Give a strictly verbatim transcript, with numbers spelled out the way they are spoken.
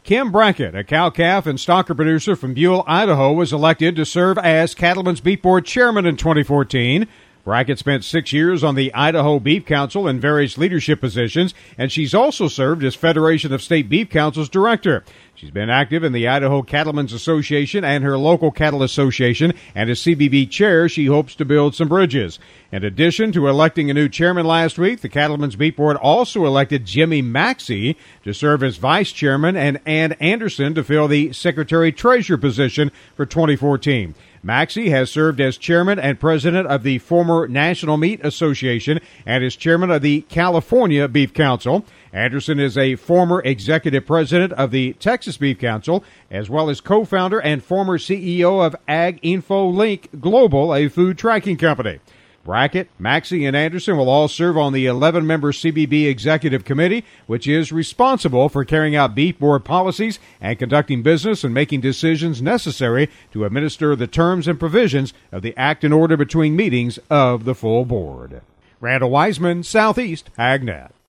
Kim Brackett, a cow-calf and stocker producer from Buell, Idaho, was elected to serve as Cattlemen's Beef Board chairman in twenty fourteen. Brackett spent six years on the Idaho Beef Council in various leadership positions, and she's also served as Federation of State Beef Council's director. She's been active in the Idaho Cattlemen's Association and her local cattle association, and as C B B chair, she hopes to build some bridges. In addition to electing a new chairman last week, the Cattlemen's Beef Board also elected Jimmy Maxey to serve as vice chairman and Ann Anderson to fill the secretary-treasurer position for twenty fourteen. Maxey has served as chairman and president of the former National Meat Association and is chairman of the California Beef Council. Anderson is a former executive president of the Texas Beef Council, as well as co-founder and former C E O of Ag Info Link Global, a food tracking company. Brackett, Maxey, and Anderson will all serve on the eleven-member C B B Executive Committee, which is responsible for carrying out beef board policies and conducting business and making decisions necessary to administer the terms and provisions of the act and order between meetings of the full board. Randall Wiseman, Southeast AgNet.